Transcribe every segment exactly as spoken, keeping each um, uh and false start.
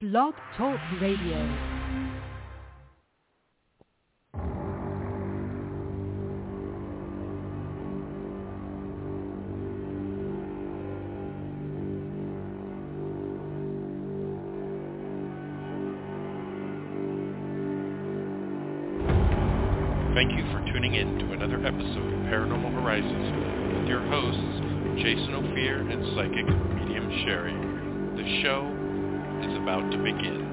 Blog Talk Radio. Thank you for tuning in to another episode of Paranormal Horizons with your hosts, Jason Ophir and psychic medium Sherry. The show is about to begin.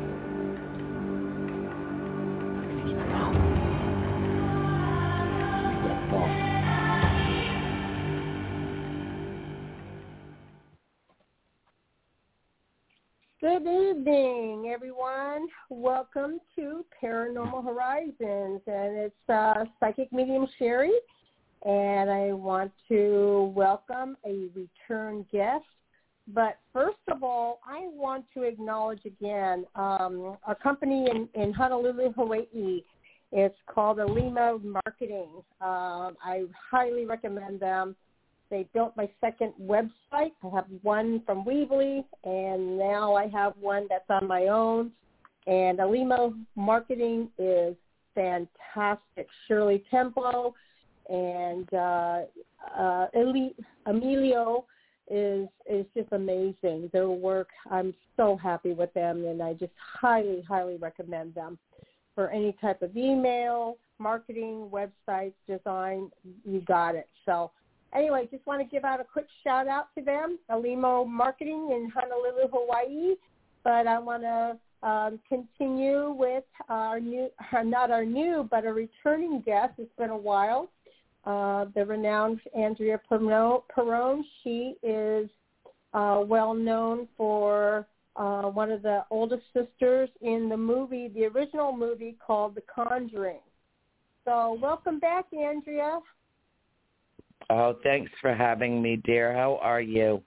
Good evening, everyone. Welcome to Paranormal Horizons, and it's uh, Psychic Medium Sherry, and I want to welcome a return guest. But first of all, I want to acknowledge again um, a company in, in Honolulu, Hawaii. It's called Alima Marketing. Uh, I highly recommend them. They built my second website. I have one from Weebly, and now I have one that's on my own. And Alima Marketing is fantastic. Shirley Tempo and uh, uh, Eli- Emilio is is just amazing. Their work, I'm so happy with them, and I just highly, highly recommend them for any type of email, marketing, websites, design. You got it. So. Anyway, just want to give out a quick shout-out to them, Alima Marketing in Honolulu, Hawaii. But I want to um, continue with our new, not our new, but a returning guest. It's been a while. Uh, the renowned Andrea Perrone. She is uh, well-known for uh, one of the oldest sisters in the movie, the original movie called The Conjuring. So welcome back, Andrea. Oh, thanks for having me, dear. How are you?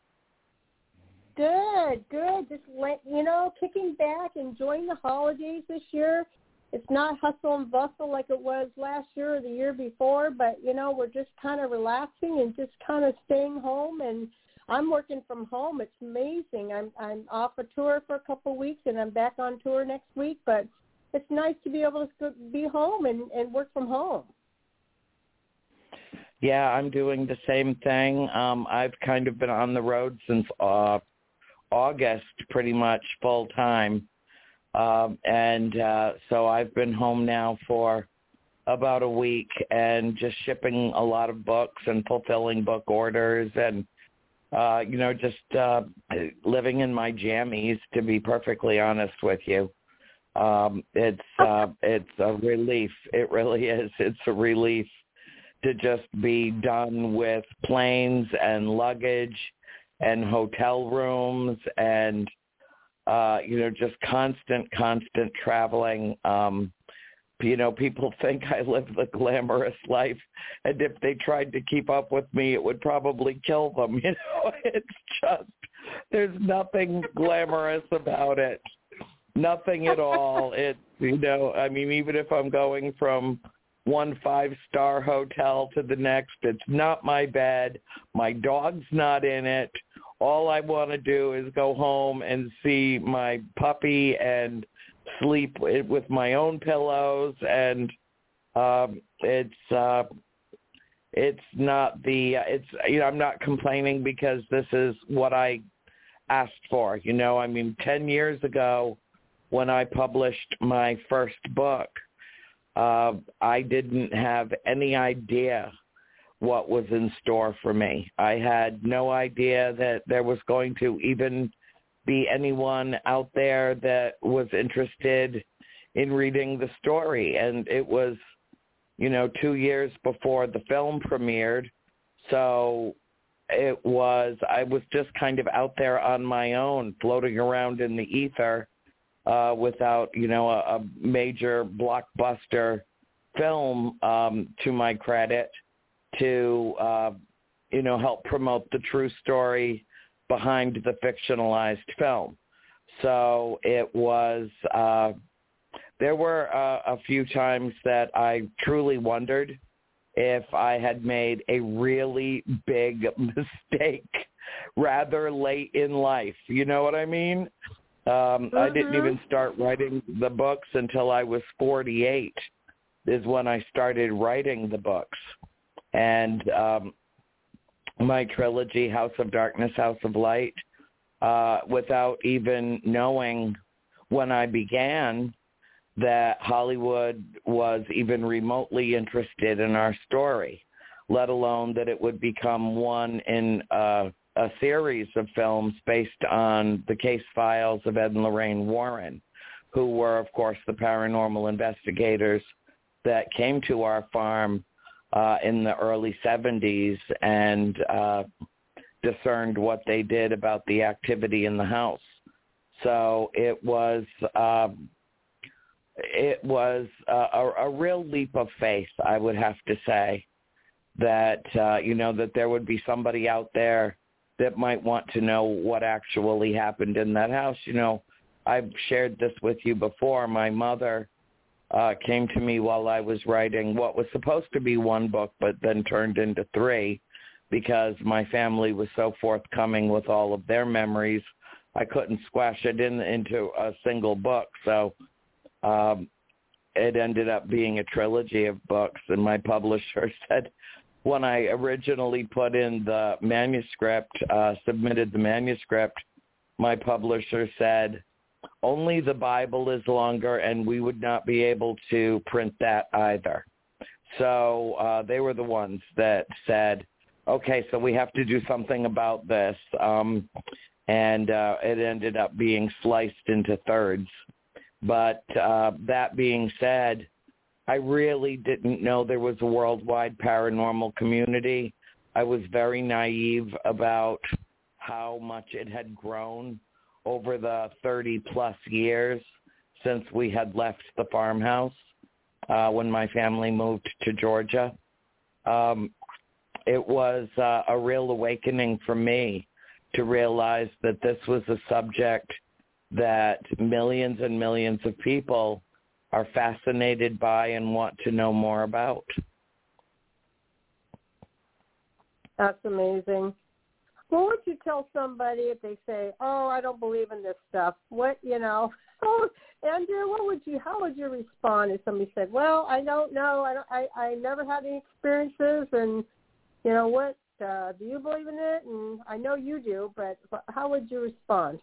Good, good. Just, let, you know, kicking back, enjoying the holidays this year. It's not hustle and bustle like it was last year or the year before, but, you know, we're just kind of relaxing and just kind of staying home. And I'm working from home. It's amazing. I'm I'm off a tour for a couple of weeks, and I'm back on tour next week. But it's nice to be able to be home and, and work from home. Yeah, I'm doing the same thing. Um, I've kind of been on the road since uh, August, pretty much full time. Um, and uh, so I've been home now for about a week and just shipping a lot of books and fulfilling book orders and, uh, you know, just uh, living in my jammies, to be perfectly honest with you. Um, it's uh, it's a relief. It really is. It's a relief to just be done with planes and luggage and hotel rooms and, uh, you know, just constant, constant traveling. Um, you know, people think I live the glamorous life, and if they tried to keep up with me, it would probably kill them. You know, it's just, there's nothing glamorous about it. Nothing at all. It, you know, I mean, even if I'm going from one five-star hotel to the next, it's not my bed. My dog's not in it. All I want to do is go home and see my puppy and sleep with my own pillows. And um, it's uh, it's not the it's you know I'm not complaining because this is what I asked for. You know, I mean, ten years ago when I published my first book, Uh, I didn't have any idea what was in store for me. I had no idea that there was going to even be anyone out there that was interested in reading the story. And it was, you know, two years before the film premiered. So it was, I was just kind of out there on my own, floating around in the ether. Uh, without, you know, a, a major blockbuster film, um, to my credit, to, uh, you know, help promote the true story behind the fictionalized film. So it was, uh, there were uh, a few times that I truly wondered if I had made a really big mistake rather late in life. You know what I mean? Um, mm-hmm. I didn't even start writing the books until I was forty-eight is when I started writing the books. And um, my trilogy, House of Darkness, House of Light, uh, without even knowing when I began that Hollywood was even remotely interested in our story, let alone that it would become one in uh, a series of films based on the case files of Ed and Lorraine Warren, who were, of course, the paranormal investigators that came to our farm uh, in the early seventies and uh, discerned what they did about the activity in the house. So it was um, it was uh, a, a real leap of faith, I would have to say, that uh, you know that there would be somebody out there that might want to know what actually happened in that house. You know, I've shared this with you before. My mother uh, came to me while I was writing what was supposed to be one book, but then turned into three, because my family was so forthcoming with all of their memories. I couldn't squash it in into a single book, so um, it ended up being a trilogy of books. And my publisher said, when I originally put in the manuscript, uh, submitted the manuscript, my publisher said, only the Bible is longer, and we would not be able to print that either. So uh, they were the ones that said, okay, so we have to do something about this. Um, and uh, it ended up being sliced into thirds. But uh, that being said, I really didn't know there was a worldwide paranormal community. I was very naive about how much it had grown over the thirty-plus years since we had left the farmhouse uh, when my family moved to Georgia. Um, it was uh, a real awakening for me to realize that this was a subject that millions and millions of people are fascinated by and want to know more about. That's amazing. What would you tell somebody if they say, oh, I don't believe in this stuff? What, you know, oh, Andrea, what would you, how would you respond if somebody said, well, I don't know, I, don't, I, I never had any experiences, and, you know, what, uh, do you believe in it? And I know you do, but how would you respond?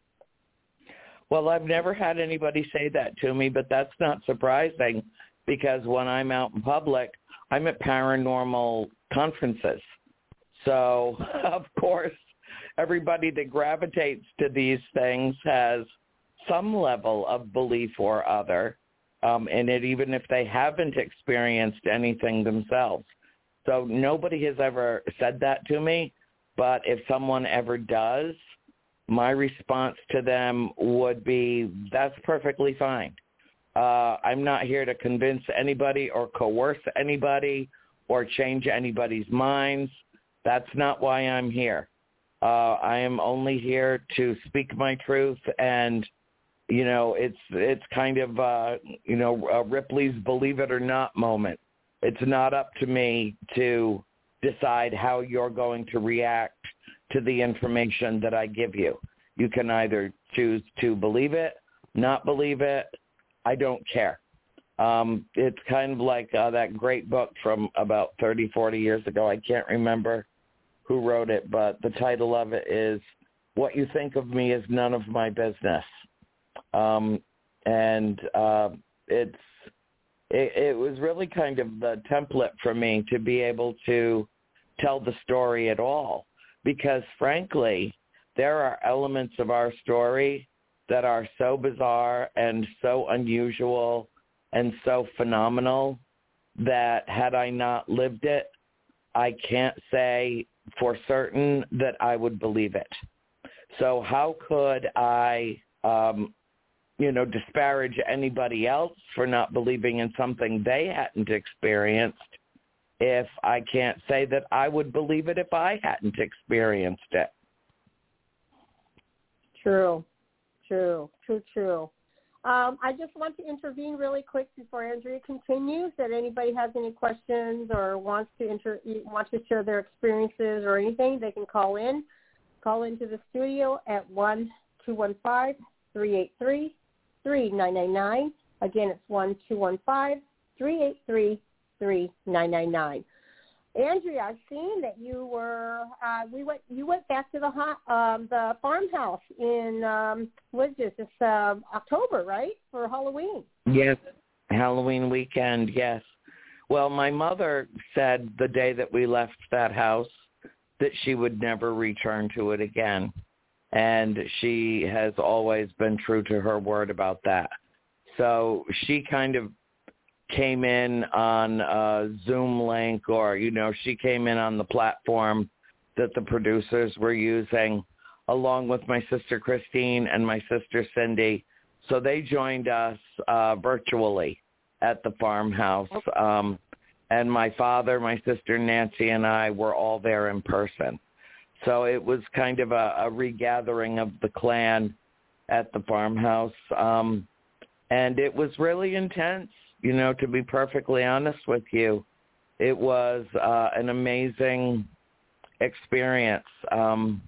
Well, I've never had anybody say that to me, but that's not surprising, because when I'm out in public, I'm at paranormal conferences. So, of course, everybody that gravitates to these things has some level of belief or other um, in it, even if they haven't experienced anything themselves. So nobody has ever said that to me, but if someone ever does, my response to them would be, that's perfectly fine. Uh, I'm not here to convince anybody or coerce anybody or change anybody's minds. That's not why I'm here. Uh, I am only here to speak my truth, and, you know, it's it's kind of, uh, you know, a Ripley's Believe It or Not moment. It's not up to me to decide how you're going to react to the information that I give you. You can either choose to believe it, not believe it. I don't care. Um, it's kind of like uh, that great book from about thirty, forty years ago. I can't remember who wrote it, but the title of it is What You Think of Me Is None of My Business. Um, and uh, it's it, it was really kind of the template for me to be able to tell the story at all, because frankly, there are elements of our story that are so bizarre and so unusual and so phenomenal that had I not lived it, I can't say for certain that I would believe it. So how could I, um, you know, disparage anybody else for not believing in something they hadn't experienced if I can't say that I would believe it if I hadn't experienced it? True, true, true, true. Um, I just want to intervene really quick before Andrea continues, that anybody has any questions or wants to inter- wants to share their experiences or anything, they can call in. Call into the studio at one two one five, three eight three, three nine nine nine. Again, it's one two one five, three eight three, three nine nine nine. Andrea, I've seen that you were. Uh, we went. You went back to the hot, um, the farmhouse in um, what is this? It's uh, October, right, for Halloween? Yes, Halloween weekend. Yes. Well, my mother said the day that we left that house that she would never return to it again, and she has always been true to her word about that. So she kind of came in on a Zoom link, or, you know, she came in on the platform that the producers were using, along with my sister Christine and my sister Cindy. So they joined us uh, virtually at the farmhouse. Um, and my father, my sister Nancy, and I were all there in person. So it was kind of a, a regathering of the clan at the farmhouse. Um, and it was really intense. You know, to be perfectly honest with you, it was uh, an amazing experience. Um,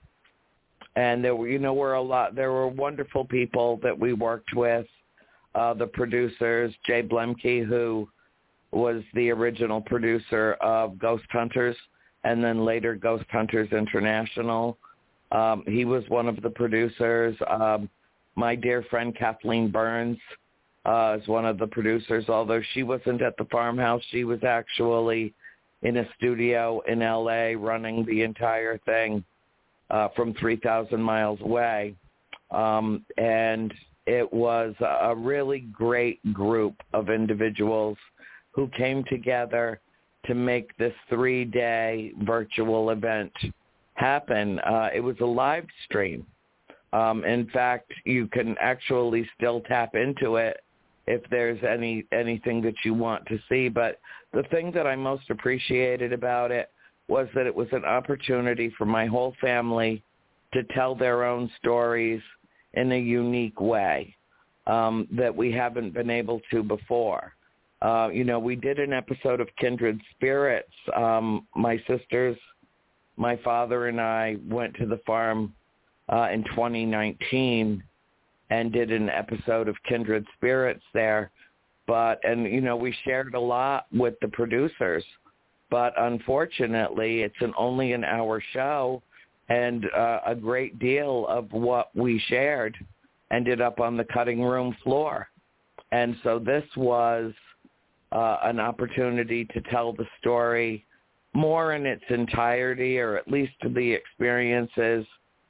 and there were, you know, were a lot, there were wonderful people that we worked with. Uh, the producers, Jay Blemke, who was the original producer of Ghost Hunters and then later Ghost Hunters International. Um, he was one of the producers. Um, my dear friend Kathleen Burns, Uh, is one of the producers, although she wasn't at the farmhouse. She was actually in a studio in L A running the entire thing uh, from three thousand miles away. Um, and it was a really great group of individuals who came together to make this three-day virtual event happen. Uh, it was a live stream. Um, in fact, you can actually still tap into it if there's any anything that you want to see. But the thing that I most appreciated about it was that it was an opportunity for my whole family to tell their own stories in a unique way um, that we haven't been able to before. Uh, you know, we did an episode of Kindred Spirits. Um, my sisters, my father, and I went to the farm uh, in twenty nineteen and did an episode of Kindred Spirits there. But, and, you know, we shared a lot with the producers, but unfortunately it's an only an hour show, and uh, a great deal of what we shared ended up on the cutting room floor. And so this was uh, an opportunity to tell the story more in its entirety, or at least the experiences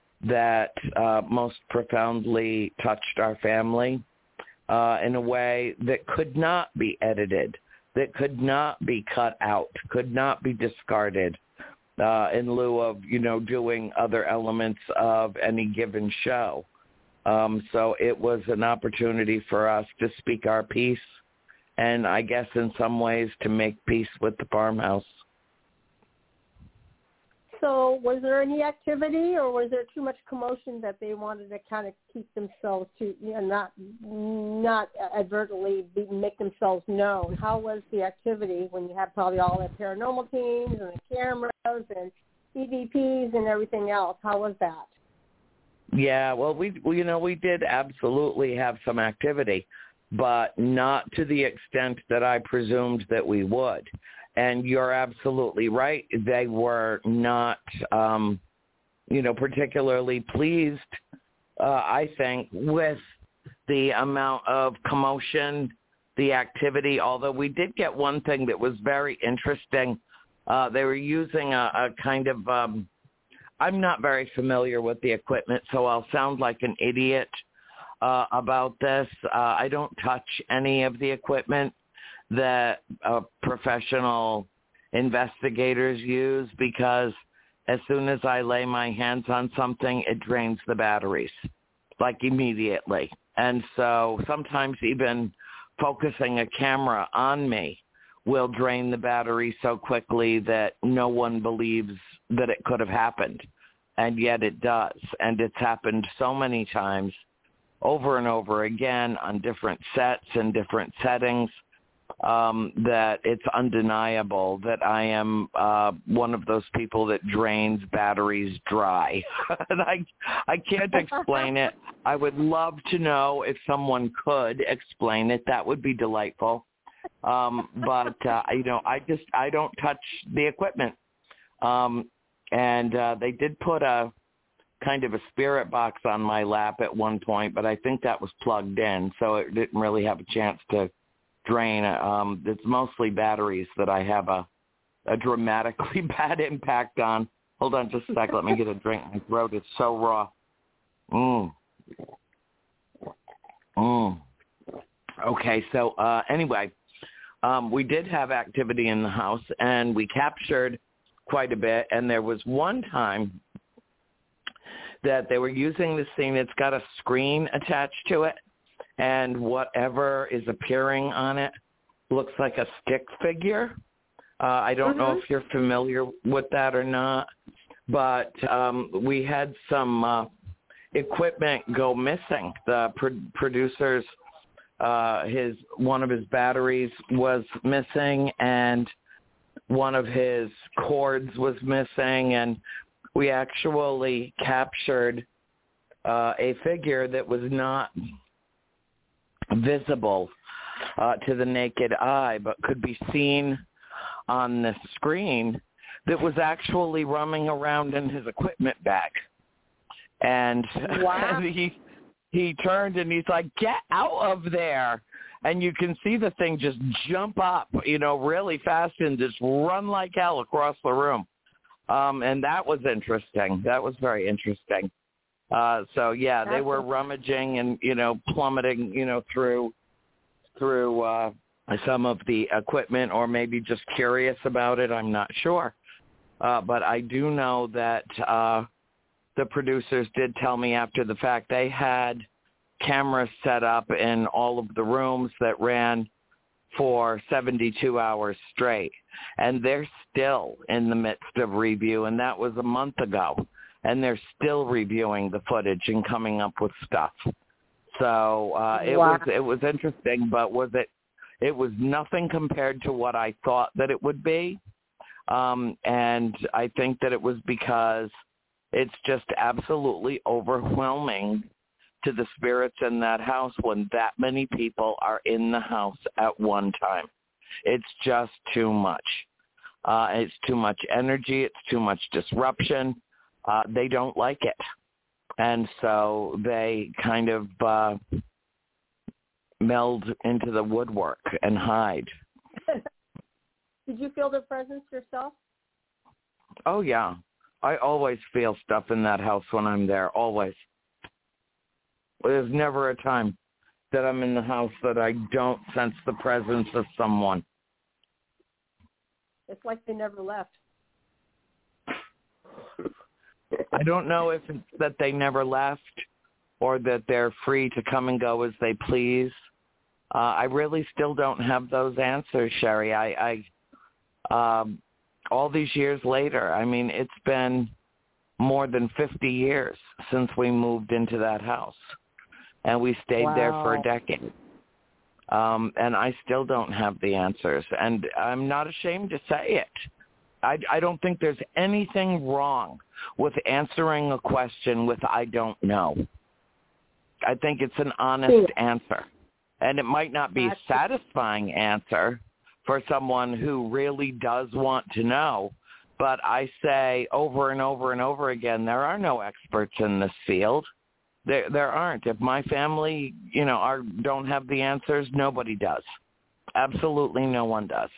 that uh, most profoundly touched our family uh, in a way that could not be edited, that could not be cut out, could not be discarded uh, in lieu of, you know, doing other elements of any given show. Um, so it was an opportunity for us to speak our piece, and I guess in some ways to make peace with the farmhouse. So was there any activity, or was there too much commotion that they wanted to kind of keep themselves to, you know, not not advertently be, make themselves known? How was the activity when you have probably all the paranormal teams and the cameras and E V Ps and everything else? How was that? Yeah, well, we, we you know, we did absolutely have some activity, but not to the extent that I presumed that we would. And you're absolutely right. They were not, um, you know, particularly pleased, uh, I think, with the amount of commotion, the activity, although we did get one thing that was very interesting. Uh, they were using a, a kind of, um, I'm not very familiar with the equipment, so I'll sound like an idiot uh, about this. Uh, I don't touch any of the equipment that uh, professional investigators use, because as soon as I lay my hands on something, it drains the batteries, like immediately. And so sometimes even focusing a camera on me will drain the battery so quickly that no one believes that it could have happened. And yet it does. And it's happened so many times over and over again on different sets and different settings. um, that it's undeniable that I am uh, one of those people that drains batteries dry. And I, I can't explain it. I would love to know if someone could explain it. That would be delightful. Um, but, uh, you know, I just, I don't touch the equipment. Um, and uh, they did put a kind of a spirit box on my lap at one point, but I think that was plugged in, so it didn't really have a chance to drain. Um, it's mostly batteries that I have a, a dramatically bad impact on. Hold on just a sec. Let me get a drink. My throat is so raw. Mm. Mm. Okay, so uh, anyway, um, we did have activity in the house, and we captured quite a bit, and there was one time that they were using this thing that's got a screen attached to it, and whatever is appearing on it looks like a stick figure. Uh, I don't mm-hmm. know if you're familiar with that or not, but um, we had some uh, equipment go missing. The pro- producers, uh, his one of his batteries was missing, and one of his cords was missing, and we actually captured uh, a figure that was not visible uh, to the naked eye, but could be seen on the screen, that was actually roaming around in his equipment bag. And, wow. and he he turned and he's like, "Get out of there!" And you can see the thing just jump up, you know, really fast and just run like hell across the room. Um, and that was interesting. That was very interesting. Uh, so yeah, they were rummaging and, you know, plummeting, you know, through through uh, some of the equipment, or maybe just curious about it. I'm not sure. Uh, but I do know that uh, the producers did tell me after the fact they had cameras set up in all of the rooms that ran for seventy-two hours straight. And they're still in the midst of review, and that was a month ago. And they're still reviewing the footage and coming up with stuff. So uh, it wow. was it was interesting, but was it it was nothing compared to what I thought that it would be. Um, and I think that it was because it's just absolutely overwhelming to the spirits in that house when that many people are in the house at one time. It's just too much. Uh, it's too much energy. It's too much disruption. Uh, they don't like it. And so they kind of uh, meld into the woodwork and hide. Did you feel the presence yourself? Oh, yeah. I always feel stuff in that house when I'm there, always. There's never a time that I'm in the house that I don't sense the presence of someone. It's like they never left. I don't know if it's that they never left or that they're free to come and go as they please. Uh, I really still don't have those answers, Sherry. I, I um, all these years later, I mean, it's been more than fifty years since we moved into that house. And we stayed wow. there for a decade. Um, and I still don't have the answers. And I'm not ashamed to say it. I, I don't think there's anything wrong with answering a question with I don't know. I think it's an honest answer. And it might not be a satisfying answer for someone who really does want to know. But I say over and over and over again, there are no experts in this field. There, there aren't. If my family, you know, are don't have the answers, nobody does. Absolutely no one does.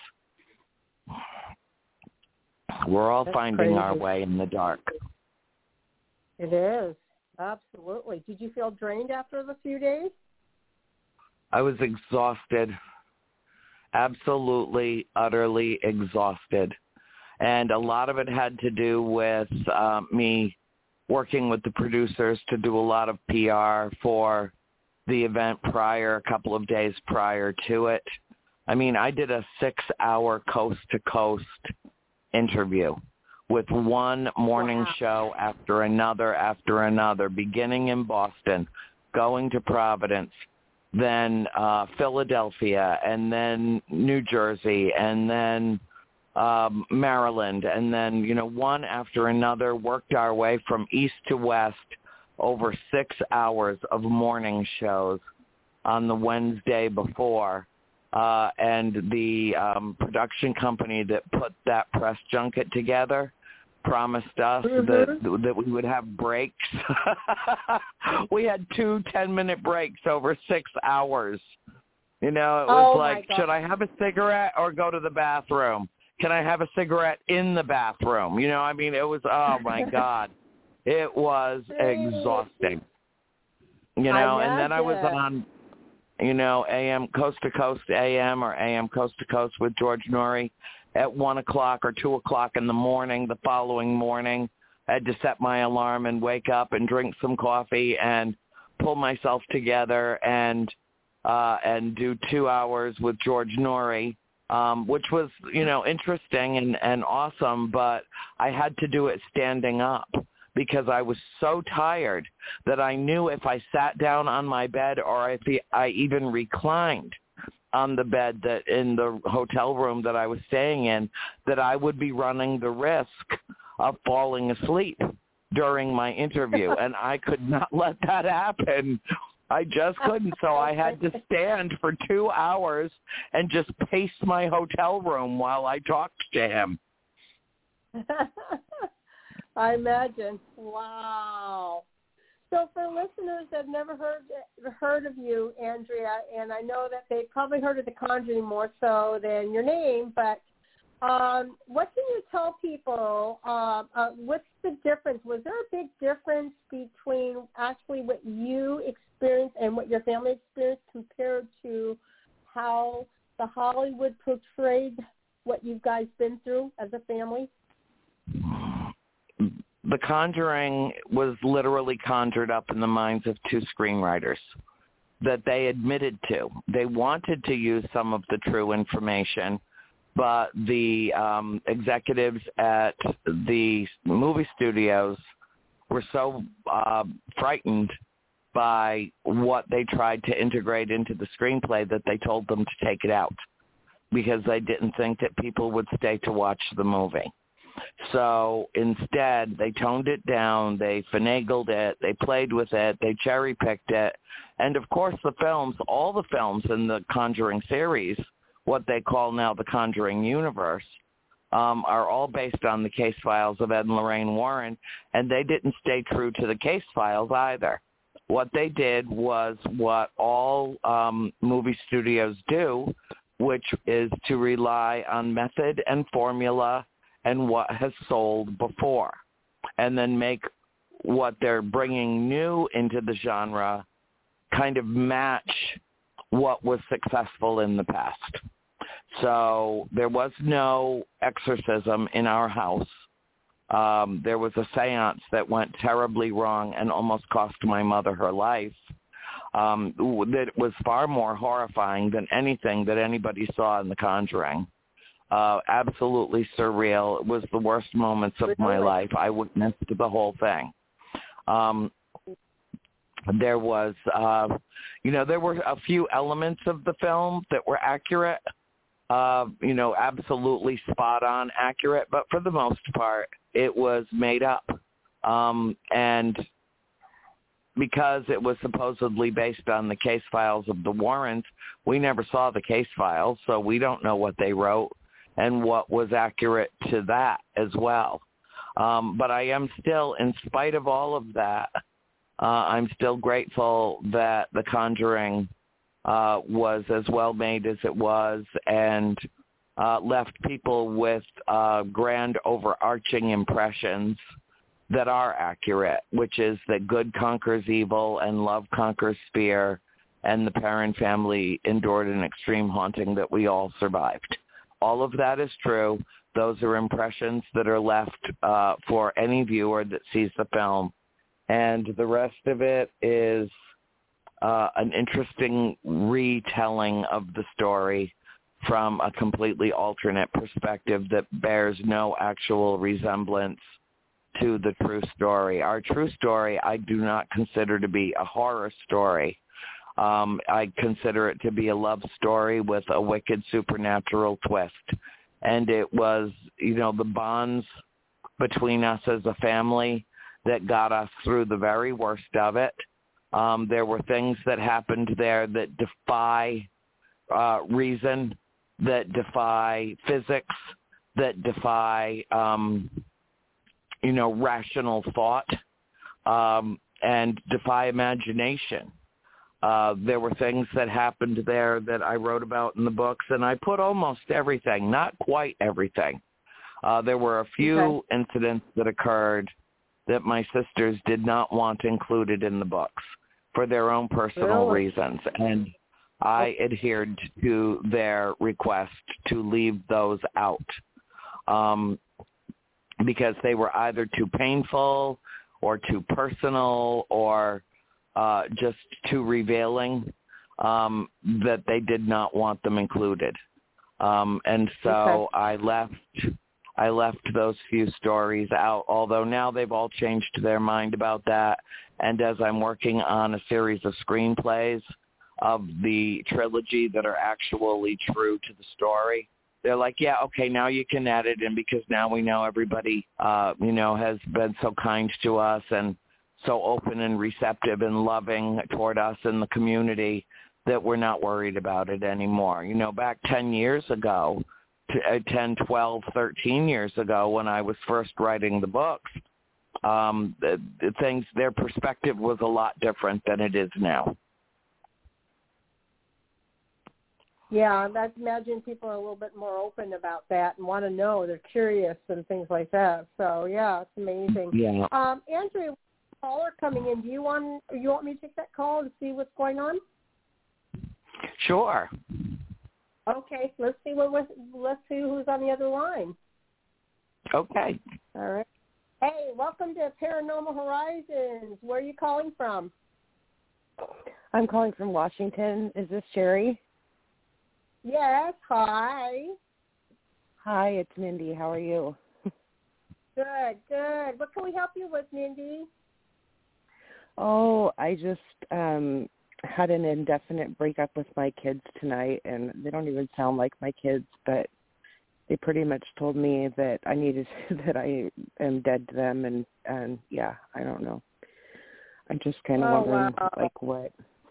We're all That's finding crazy. our way in the dark. It is. Absolutely. Did you feel drained after the few days? I was exhausted. Absolutely, utterly exhausted. And a lot of it had to do with uh, me working with the producers to do a lot of P R for the event prior, a couple of days prior to it. I mean, I did a six-hour coast-to-coast interview with one morning wow. show after another after another, beginning in Boston, going to Providence, then uh, Philadelphia, and then New Jersey, and then um, Maryland, and then, you know, one after another, worked our way from east to west over six hours of morning shows on the Wednesday before. Uh, and the um, production company that put that press junket together promised us mm-hmm. that that we would have breaks. We had two ten-minute breaks over six hours. You know, it was oh like, should I have a cigarette or go to the bathroom? Can I have a cigarette in the bathroom? You know, I mean, it was, oh, my God. It was exhausting. You know, and then I was on, you know, A M Coast to Coast A M or A M Coast to Coast with George Noory at one o'clock or two o'clock in the morning the following morning. I had to set my alarm and wake up and drink some coffee and pull myself together and uh, and do two hours with George Noory, um, which was, you know, interesting and, and awesome, but I had to do it standing up because I was so tired that I knew if I sat down on my bed or if I even reclined on the bed that in the hotel room that I was staying in, that I would be running the risk of falling asleep during my interview. And I could not let that happen. I just couldn't. So I had to stand for two hours and just pace my hotel room while I talked to him. I imagine. Wow. So for listeners that have never heard heard of you, Andrea, and I know that they probably heard of The Conjuring more so than your name, but um, what can you tell people? Uh, uh, what's the difference? Was there a big difference between actually what you experienced and what your family experienced compared to how the Hollywood portrayed what you guys been through as a family? The Conjuring was literally conjured up in the minds of two screenwriters that they admitted to. They wanted to use some of the true information, but the um, executives at the movie studios were so uh, frightened by what they tried to integrate into the screenplay that they told them to take it out because they didn't think that people would stay to watch the movie. So instead, they toned it down, they finagled it, they played with it, they cherry-picked it. And, of course, the films, all the films in the Conjuring series, what they call now the Conjuring universe, um, are all based on the case files of Ed and Lorraine Warren, and they didn't stay true to the case files either. What they did was what all um, movie studios do, which is to rely on method and formula and what has sold before, and then make what they're bringing new into the genre kind of match what was successful in the past. So there was no exorcism in our house. Um, there was a seance that went terribly wrong and almost cost my mother her life. Um, that was far more horrifying than anything that anybody saw in The Conjuring. Uh, absolutely surreal. It was the worst moments of my life. I witnessed the whole thing. Um, there was, uh, you know, there were a few elements of the film that were accurate, uh, you know, absolutely spot on accurate, but for the most part, it was made up. Um, and because it was supposedly based on the case files of the Warrens, we never saw the case files, so we don't know what they wrote and what was accurate to that as well. Um, but I am still, in spite of all of that, uh, I'm still grateful that The Conjuring uh, was as well made as it was and uh, left people with uh, grand overarching impressions that are accurate, which is that good conquers evil and love conquers fear, and the Perron family endured an extreme haunting that we all survived. All of that is true. Those are impressions that are left uh, for any viewer that sees the film. And the rest of it is uh, an interesting retelling of the story from a completely alternate perspective that bears no actual resemblance to the true story. Our true story I do not consider to be a horror story. Um, I consider it to be a love story with a wicked supernatural twist. And it was, you know, the bonds between us as a family that got us through the very worst of it. Um, there were things that happened there that defy uh, reason, that defy physics, that defy, um, you know, rational thought, um, and defy imagination. Uh, there were things that happened there that I wrote about in the books, and I put almost everything, not quite everything. Uh, there were a few okay. incidents that occurred that my sisters did not want included in the books for their own personal really? reasons, and I adhered to their request to leave those out um, because they were either too painful or too personal or uh, just too revealing um, that they did not want them included. Um, and so okay. I left I left those few stories out, although now they've all changed their mind about that. And as I'm working on a series of screenplays of the trilogy that are actually true to the story, they're like, yeah, okay, now you can add it in because now we know everybody, uh, you know, has been so kind to us and so open and receptive and loving toward us in the community that we're not worried about it anymore. You know, back ten years ago, ten, twelve, thirteen years ago when I was first writing the books, um, the, the things, their perspective was a lot different than it is now. Yeah, I imagine people are a little bit more open about that and want to know. They're curious and things like that. So, yeah, it's amazing. Yeah. Um, Andrea, caller coming in. Do you want you want me to take that call and see what's going on? Sure. Okay, let's see what let's see who's on the other line. Okay. All right. Hey, welcome to Paranormal Horizons. Where are you calling from? I'm calling from Washington. Is this Sherry? Yes. Hi. Hi, it's Mindy. How are you? Good, good. What can we help you with, Mindy? Oh, I just um, had an indefinite breakup with my kids tonight, and they don't even sound like my kids, but they pretty much told me that I needed that I am dead to them, and and yeah, I don't know. I'm just kind of oh, wondering, wow. like, what?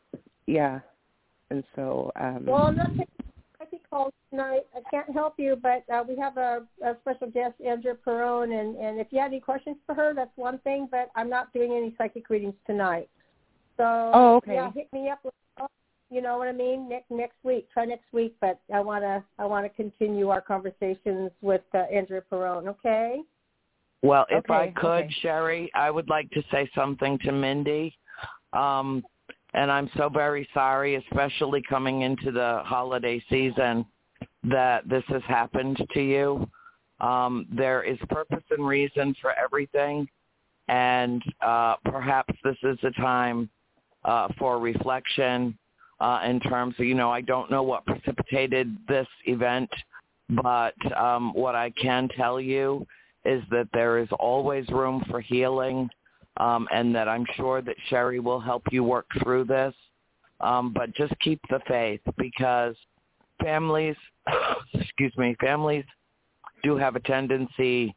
Yeah, and so. Um, well, I'm not taking calls tonight. I can't help you, but uh, we have a, a special guest, Andrea Perrone, and and if you have any questions for her, that's one thing. But I'm not doing any psychic readings tonight. So oh, okay. yeah, hit me up. With, you know what I mean? Next next week, try next week. But I wanna I wanna continue our conversations with uh, Andrea Perrone. Okay. Well, if okay, I could, okay. Sherry, I would like to say something to Mindy. Um, and I'm so very sorry, especially coming into the holiday season, that this has happened to you. Um, there is purpose and reason for everything, and uh, perhaps this is a time uh, for reflection uh, in terms of, you know, I don't know what precipitated this event, but um, what I can tell you is that there is always room for healing, um, and that I'm sure that Sherry will help you work through this. Um, but just keep the faith, because families, excuse me, families do have a tendency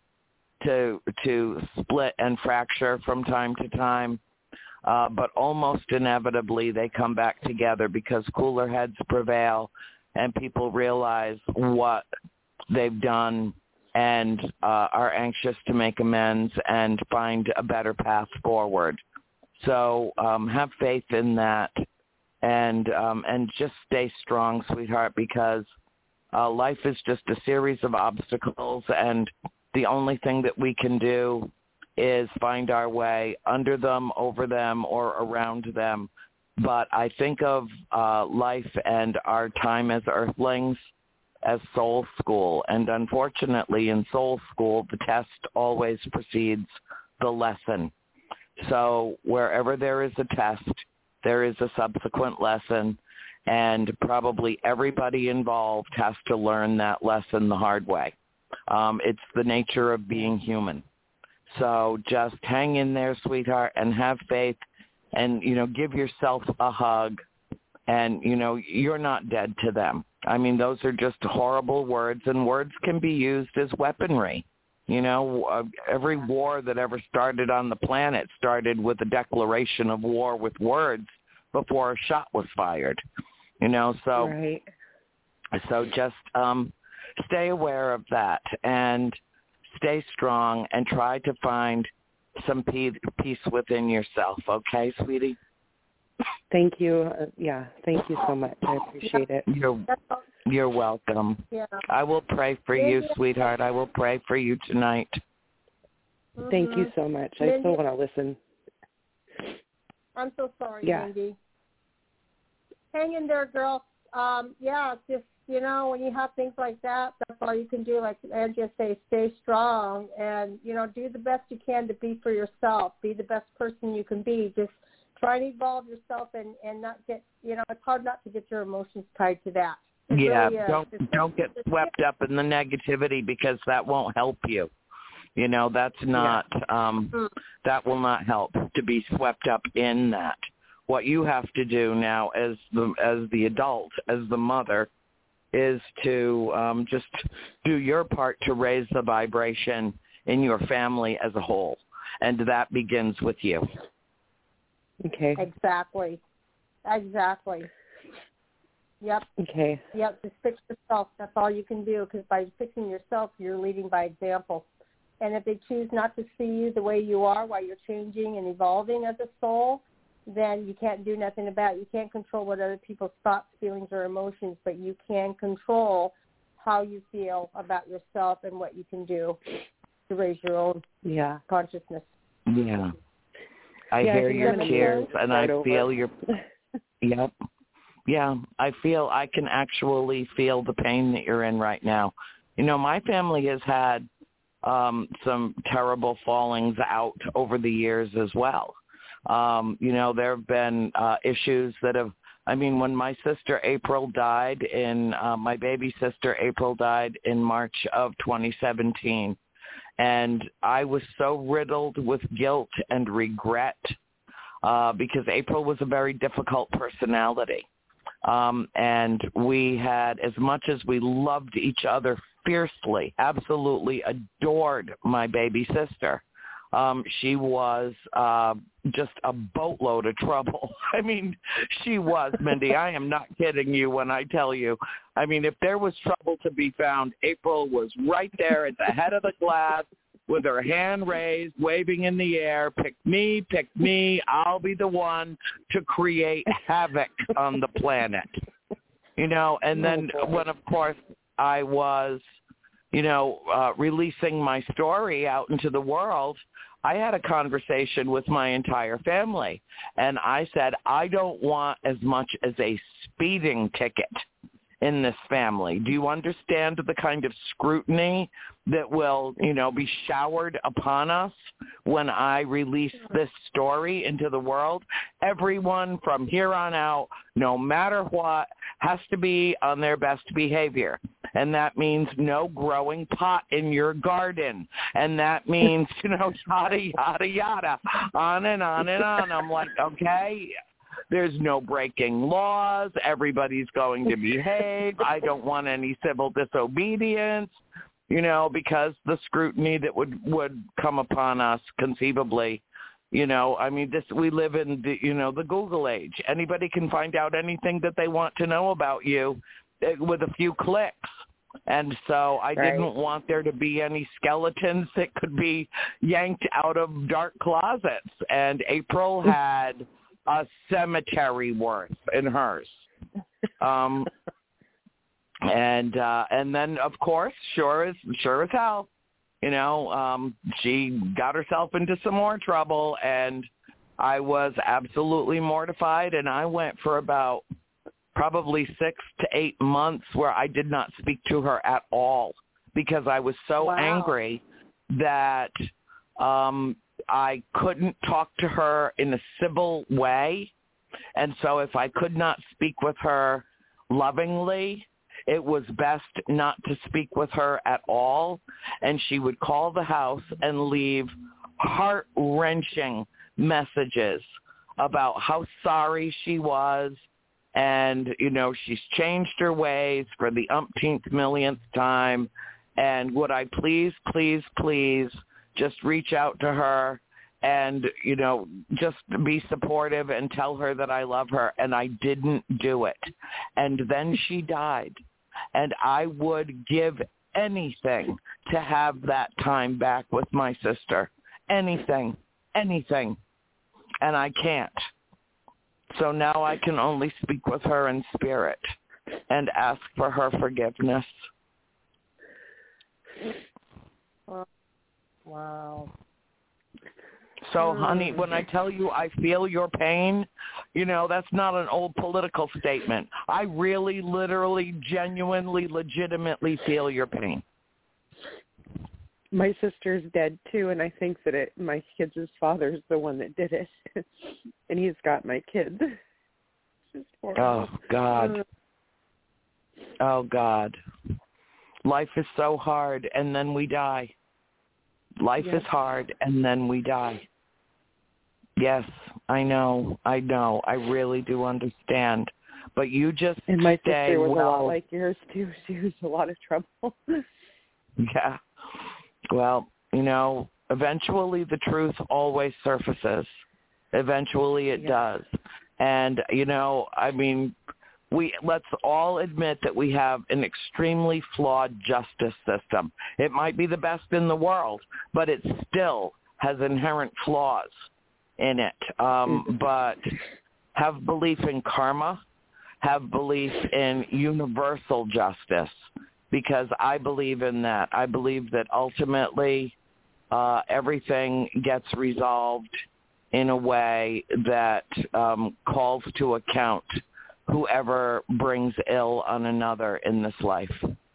to to split and fracture from time to time, uh, but almost inevitably they come back together because cooler heads prevail and people realize what they've done and uh, are anxious to make amends and find a better path forward. So um, have faith in that, and um, and just stay strong, sweetheart, because uh, life is just a series of obstacles, and the only thing that we can do is find our way under them, over them, or around them. But I think of uh, life and our time as earthlings as soul school. And unfortunately, in soul school, the test always precedes the lesson. So wherever there is a test, there is a subsequent lesson, and probably everybody involved has to learn that lesson the hard way. Um, it's the nature of being human. So just hang in there, sweetheart, and have faith, and, you know, give yourself a hug And, you know, you're not dead to them. I mean, those are just horrible words, and words can be used as weaponry. You know, uh, every war that ever started on the planet started with a declaration of war with words before a shot was fired. You know, so right. so just um, stay aware of that and stay strong and try to find some peace within yourself. Okay, sweetie? Thank you. Uh, yeah, thank you so much. I appreciate it. You're, you're welcome. Yeah. I will pray for you, sweetheart. I will pray for you tonight. Mm-hmm. Thank you so much. I Mindy, still want to listen. I'm so sorry, yeah. Mindy. Hang in there, girl. Um, yeah, just, you know, when you have things like that, that's all you can do. Like Ed just say, stay strong and, you know, do the best you can to be for yourself. Be the best person you can be. Just try to evolve yourself and, and not get, you know, it's hard not to get your emotions tied to that. It yeah, really don't just, don't get swept up in the negativity because that won't help you. You know, that's not, yeah. um, mm. that will not help to be swept up in that. What you have to do now as the, as the adult, as the mother, is to um, just do your part to raise the vibration in your family as a whole. And that begins with you. Okay. Exactly. Exactly. Yep. Okay. Yep. Just fix yourself. That's all you can do, because by fixing yourself, you're leading by example. And if they choose not to see you the way you are while you're changing and evolving as a soul, then you can't do nothing about it. You can't control what other people's thoughts, feelings, or emotions, but you can control how you feel about yourself and what you can do to raise your own yeah. consciousness. Yeah. I yeah, hear I your tears, and I over. feel your, yep. Yeah, I feel, I can actually feel the pain that you're in right now. You know, my family has had um, some terrible fallings out over the years as well. Um, you know, there have been uh, issues that have, I mean, when my sister April died in, uh, my baby sister April died in March of twenty seventeen. And I was so riddled with guilt and regret uh, because April was a very difficult personality. Um, and we had, as much as we loved each other fiercely, absolutely adored my baby sister, um, she was uh, just a boatload of trouble. I mean, she was, Mindy. I am not kidding you when I tell you. I mean, if there was trouble to be found, April was right there at the head of the class with her hand raised, waving in the air, pick me, pick me, I'll be the one to create havoc on the planet. You know, and then when, of course, I was, you know, uh, releasing my story out into the world, I had a conversation with my entire family, and I said, I don't want as much as a speeding ticket in this family. Do you understand the kind of scrutiny that will, you know, be showered upon us when I release this story into the world? Everyone from here on out, no matter what, has to be on their best behavior. And that means no growing pot in your garden. And that means, you know, yada, yada, yada, on and on and on. I'm like, okay, there's no breaking laws. Everybody's going to behave. I don't want any civil disobedience, you know, because the scrutiny that would, would come upon us conceivably. You know, I mean, this we live in, the, you know, the Google age. Anybody can find out anything that they want to know about you with a few clicks. And so I right. didn't want there to be any skeletons that could be yanked out of dark closets. And April had a cemetery worth in hers. Um, and uh, and then, of course, sure as, sure as hell, you know, um, she got herself into some more trouble, and I was absolutely mortified, and I went for about probably six to eight months where I did not speak to her at all because I was so wow. angry that um, I couldn't talk to her in a civil way. And so if I could not speak with her lovingly, it was best not to speak with her at all. And she would call the house and leave heart-wrenching messages about how sorry she was And, you know, she's changed her ways for the umpteenth millionth time. And would I please, please, please just reach out to her and, you know, just be supportive and tell her that I love her. And I didn't do it. And then she died. And I would give anything to have that time back with my sister. Anything, anything. And I can't. So now I can only speak with her in spirit and ask for her forgiveness. Wow. So, honey, when I tell you I feel your pain, you know, that's not an old political statement. I really, literally, genuinely, legitimately feel your pain. My sister's dead, too, and I think that it, my kids' father's the one that did it. And he's got my kids. Oh, God. Oh, God. Life is so hard, and then we die. Life yes. is hard, and then we die. Yes, I know. I know. I really do understand. But you just And my stay sister was well. a lot like yours, too. She was a lot of trouble. Yeah. Well, you know, eventually the truth always surfaces. Eventually it yeah. does. And, you know, I mean, we let's all admit that we have an extremely flawed justice system. It might be the best in the world, but it still has inherent flaws in it. Um, but have belief in karma, have belief in universal justice, because I believe in that. I believe that ultimately uh, everything gets resolved in a way that um, calls to account whoever brings ill on another in this life.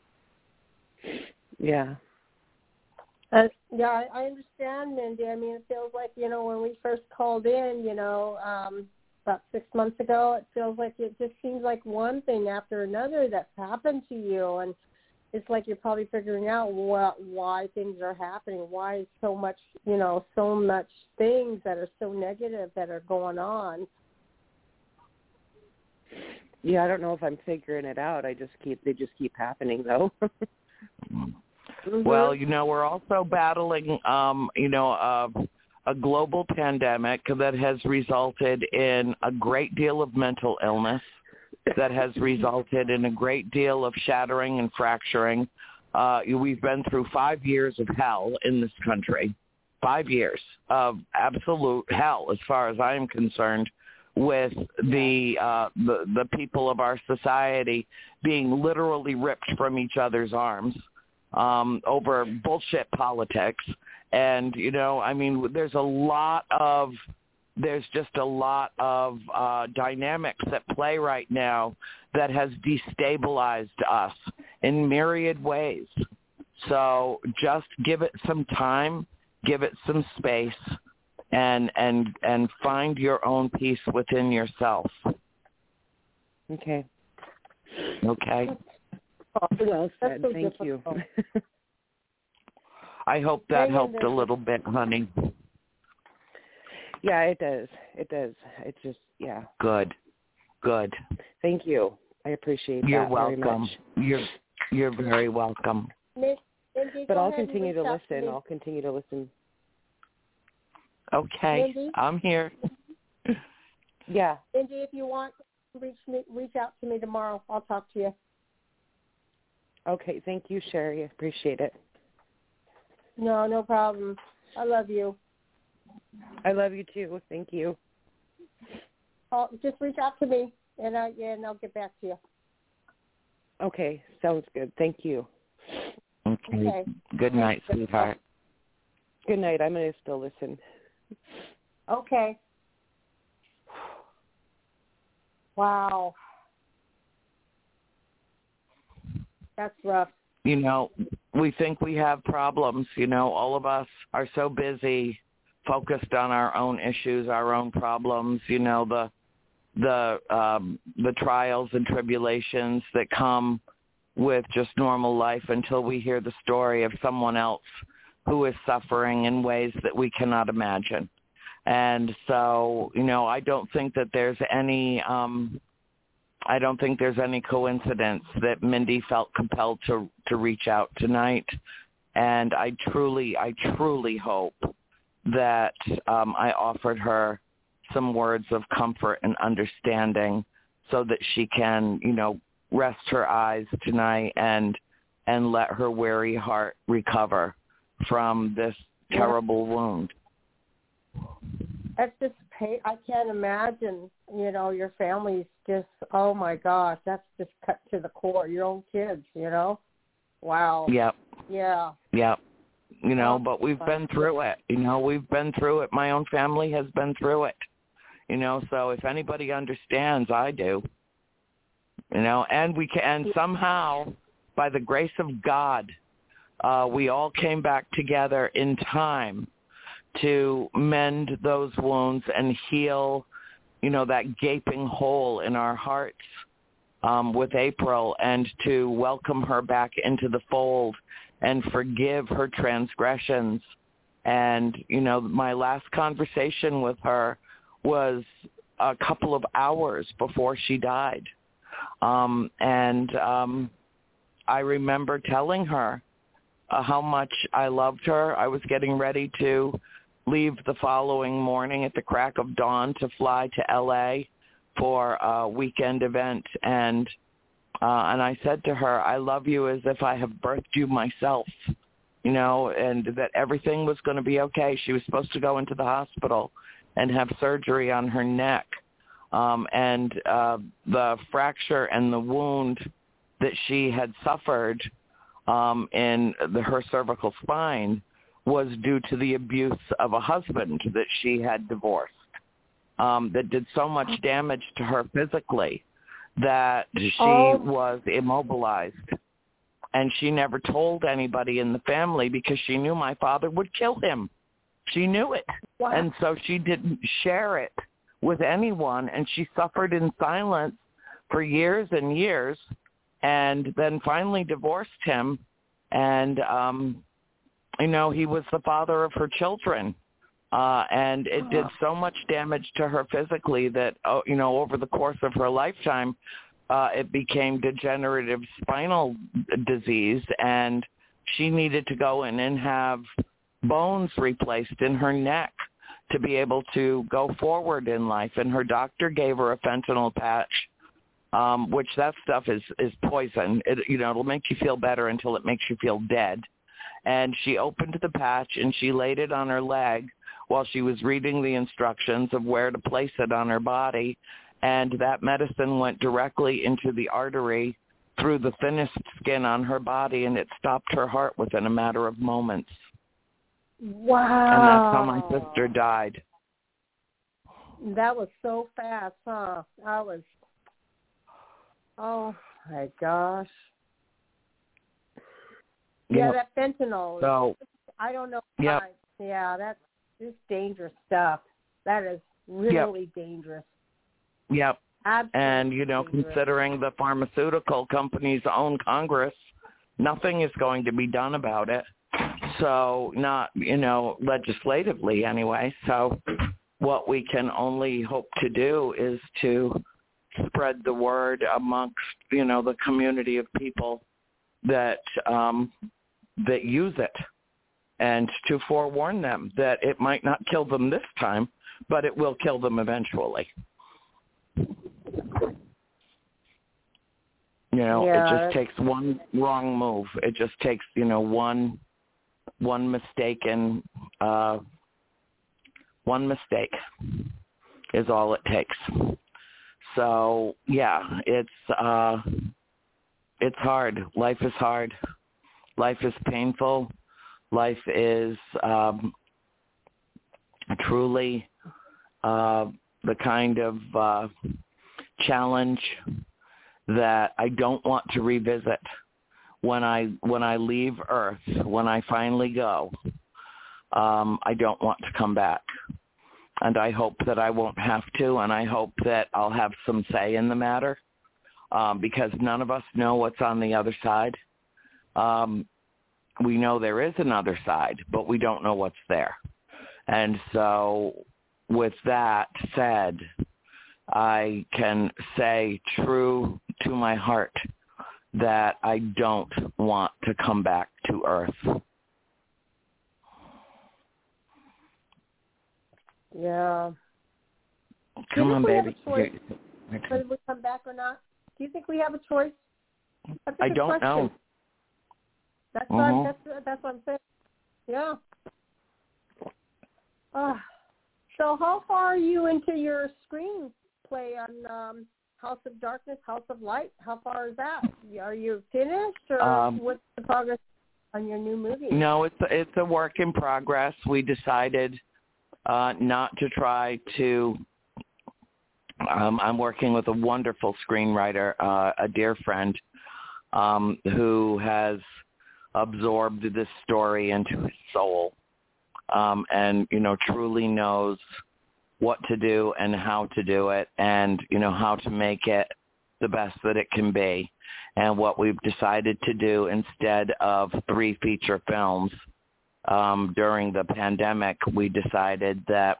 Yeah. Uh, yeah, I, I understand, Mindy. I mean, it feels like, you know, when we first called in, you know, um, about six months ago, it feels like it just seems like one thing after another that's happened to you. And it's like you're probably figuring out what, why things are happening, why so much, you know, so much things that are so negative that are going on. Yeah, I don't know if I'm figuring it out. I just keep, they just keep happening, though. Mm-hmm. Well, you know, we're also battling, um, you know, uh, a global pandemic that has resulted in a great deal of mental illness, that has resulted in a great deal of shattering and fracturing. Uh, we've been through five years of hell in this country, five years of absolute hell as far as I am concerned, with the, uh, the the people of our society being literally ripped from each other's arms um, over bullshit politics. And, you know, I mean, there's a lot of, there's just a lot of uh, dynamics at play right now that has destabilized us in myriad ways. So just give it some time, give it some space, and and and find your own peace within yourself. Okay. Okay. Well said. So Thank difficult. you. I hope that Hang helped a little bit, honey. Yeah, it does. It does. It's just, yeah. Good. Good. Thank you. I appreciate You're that welcome. very much. You're you're very welcome. Mindy, But go I'll ahead and continue to reach out listen. me. I'll continue to listen. Okay. Mindy? I'm here. Yeah. Mindy, if you want, reach me, reach out to me tomorrow. I'll talk to you. Okay. Thank you, Sherry. I appreciate it. No, no problem. I love you. I love you too. Thank you. I'll, just reach out to me, and, I, and I'll get back to you. Okay. Sounds good. Thank you. Okay. Okay. Good night, sweetheart. Good night. I'm going to still listen. Okay. Wow. That's rough. You know, we think we have problems. You know, all of us are so busy, focused on our own issues, our own problems, you know, the the um, the trials and tribulations that come with just normal life until we hear the story of someone else who is suffering in ways that we cannot imagine. And so, you know, I don't think that there's any um, I don't think there's any coincidence that Mindy felt compelled to, to reach out tonight. And I truly, I truly hope that um, I offered her some words of comfort and understanding so that she can, you know, rest her eyes tonight and and let her weary heart recover from this terrible wound. That's just pain. I can't imagine, you know, your family's just, oh, my gosh, that's just cut to the core. Your own kids, you know? Wow. Yep. Yeah. Yep. You know, Oh, but we've been through it. You know, we've been through it. My own family has been through it. You know, so if anybody understands, I do. You know, and we can, and somehow, by the grace of God, uh, we all came back together in time to mend those wounds and heal, you know, that gaping hole in our hearts um, with April, and to welcome her back into the fold and forgive her transgressions. And, you know, my last conversation with her was a couple of hours before she died. Um, and um, I remember telling her uh, how much I loved her. I was getting ready to leave the following morning at the crack of dawn to fly to L A for a weekend event. And uh, and I said to her, I love you as if I have birthed you myself, you know, and that everything was going to be okay. She was supposed to go into the hospital and have surgery on her neck. Um, and uh, the fracture and the wound that she had suffered um, in the, her cervical spine was due to the abuse of a husband that she had divorced, um, that did so much damage to her physically that she oh. was immobilized. And she never told anybody in the family because she knew my father would kill him. She knew it. Wow. And so she didn't share it with anyone, and she suffered in silence for years and years, and then finally divorced him. And, um, you know, he was the father of her children. Uh, and it did so much damage to her physically that, oh, you know, over the course of her lifetime, uh, it became degenerative spinal disease, and she needed to go in and have bones replaced in her neck to be able to go forward in life. And her doctor gave her a fentanyl patch, um, which that stuff is, is poison. It, you know, it'll make you feel better until it makes you feel dead. And she opened the patch and she laid it on her leg while she was reading the instructions of where to place it on her body. And that medicine went directly into the artery through the thinnest skin on her body, and it stopped her heart within a matter of moments. Wow. And that's how my sister died. That was so fast, huh? I was, oh, my gosh. Yeah, Yep. that fentanyl. So, I don't know. Yep. I, yeah, that's just dangerous stuff. That is really yep. dangerous. Yep. Absolutely and, you know, dangerous. Considering the pharmaceutical companies own Congress, nothing is going to be done about it. So not, you know, legislatively anyway. So what we can only hope to do is to spread the word amongst, you know, the community of people that um, that use it, and to forewarn them that it might not kill them this time, but it will kill them eventually. You know, yeah. It just takes one wrong move. It just takes, you know, one one mistaken, uh, one mistake is all it takes. So, yeah, it's uh, it's hard. Life is hard. Life is painful. Life is um, truly uh, the kind of uh, challenge that I don't want to revisit when I when I leave Earth, when I finally go. Um, I don't want to come back. And I hope that I won't have to, and I hope that I'll have some say in the matter, um, because none of us know what's on the other side. Um, we know there is another side, but we don't know what's there. And so with that said, I can say true to my heart that I don't want to come back to Earth. Yeah. Come on, baby. Whether we come back or not? Do you think we have a choice? That's a I good don't question. know. That's mm-hmm. what that's that's what I'm saying. Yeah. Uh, so how far are you into your screenplay on um, House of Darkness, House of Light? How far is that? Are you finished, or um, what's the progress on your new movie? No, it's a, it's a work in progress. We decided uh, not to try to. Um, I'm working with a wonderful screenwriter, uh, a dear friend, um, who has absorbed this story into his soul, um, and, you know, truly knows what to do and how to do it, and, you know, how to make it the best that it can be. And what we've decided to do, instead of three feature films um, during the pandemic, we decided that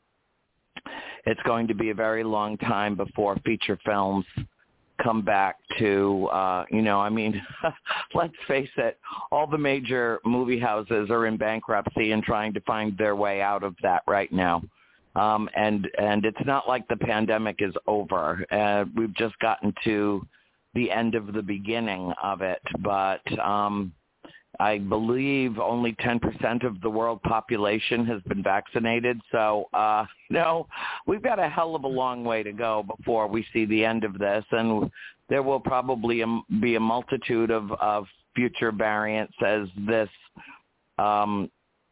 it's going to be a very long time before feature films come back to, uh, you know, I mean, let's face it, all the major movie houses are in bankruptcy and trying to find their way out of that right now. Um, and, and it's not like the pandemic is over. Uh, we've just gotten to the end of the beginning of it. But um, I believe only ten percent of the world population has been vaccinated. So, uh, you know, we've got a hell of a long way to go before we see the end of this. And there will probably be a multitude of, of future variants as this um,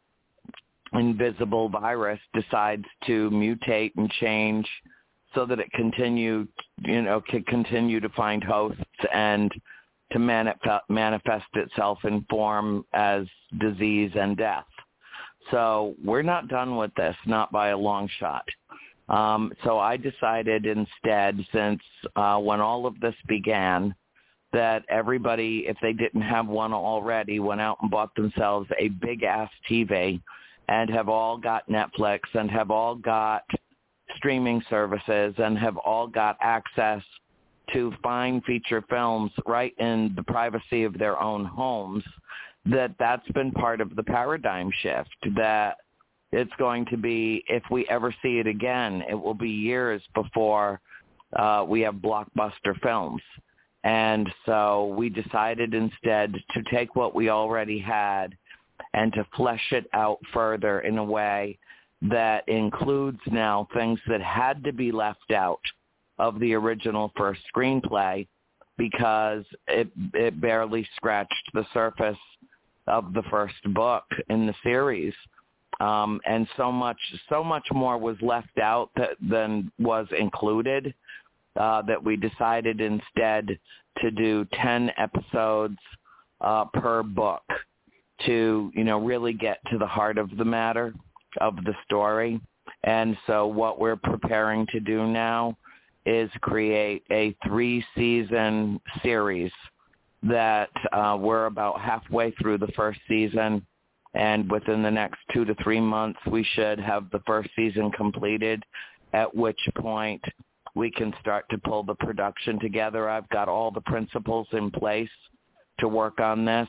invisible virus decides to mutate and change so that it continue, you know, can continue to find hosts and to manif- manifest itself in form as disease and death. So we're not done with this, not by a long shot. Um, so I decided instead, since uh, when all of this began, that everybody, if they didn't have one already, went out and bought themselves a big-ass T V and have all got Netflix and have all got streaming services and have all got access to find feature films right in the privacy of their own homes, that that's been part of the paradigm shift, that it's going to be, if we ever see it again, it will be years before uh, we have blockbuster films. And so we decided instead to take what we already had and to flesh it out further in a way that includes now things that had to be left out of the original first screenplay because it it barely scratched the surface of the first book in the series. Um, and so much so much more was left out that, than was included uh, that we decided instead to do ten episodes uh, per book to, you know, really get to the heart of the matter of the story. And so what we're preparing to do now is create a three-season series that uh, we're about halfway through the first season, and within the next two to three months, we should have the first season completed, at which point we can start to pull the production together. I've got all the principles in place to work on this.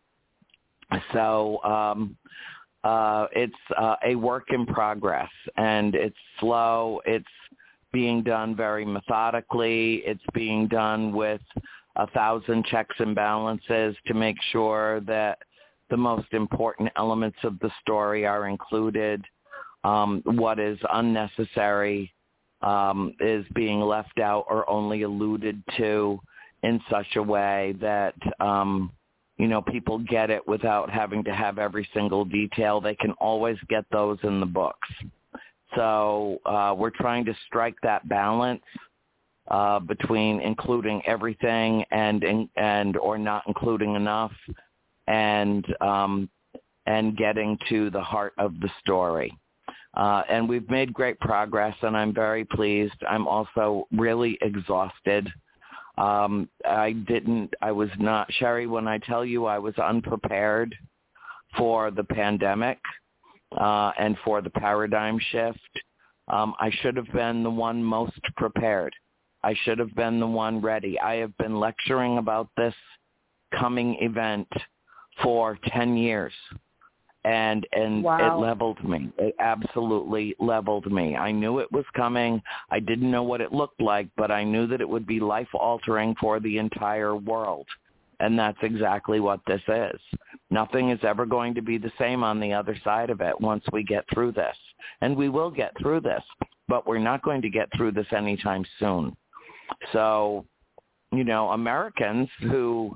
So um, uh, it's uh, a work in progress, and it's slow. It's being done very methodically. It's being done with a thousand checks and balances to make sure that the most important elements of the story are included. Um, what is unnecessary um, is being left out or only alluded to in such a way that, um, you know, people get it without having to have every single detail. They can always get those in the books. So uh, we're trying to strike that balance uh, between including everything and and or not including enough, and um, and getting to the heart of the story. Uh, and we've made great progress, and I'm very pleased. I'm also really exhausted. Um, I didn't. I was not, Sherry, when I tell you I was unprepared for the pandemic. Uh, and for the paradigm shift, Um, I should have been the one most prepared. I should have been the one ready. I have been lecturing about this coming event for ten years, and and wow. it leveled me. It absolutely leveled me. I knew it was coming. I didn't know what it looked like, but I knew that it would be life-altering for the entire world, and that's exactly what this is. Nothing is ever going to be the same on the other side of it once we get through this, and we will get through this, but we're not going to get through this anytime soon. So, you know, Americans who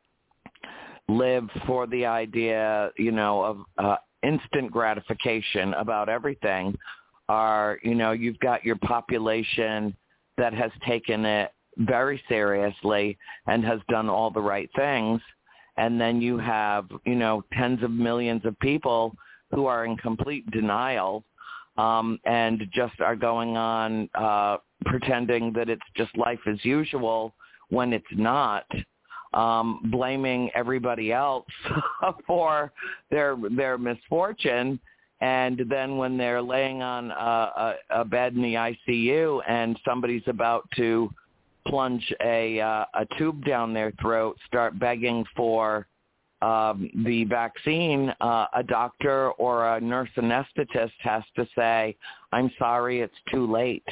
live for the idea, you know, of uh, instant gratification about everything are, you know, you've got your population that has taken it very seriously and has done all the right things. And then you have, you know, tens of millions of people who are in complete denial um, and just are going on uh, pretending that it's just life as usual when it's not. Um, blaming everybody else for their their misfortune, and then when they're laying on a, a, a bed in the I C U and somebody's about to plunge a uh, a tube down their throat, start begging for um, the vaccine, uh, a doctor or a nurse anesthetist has to say, "I'm sorry, it's too late,"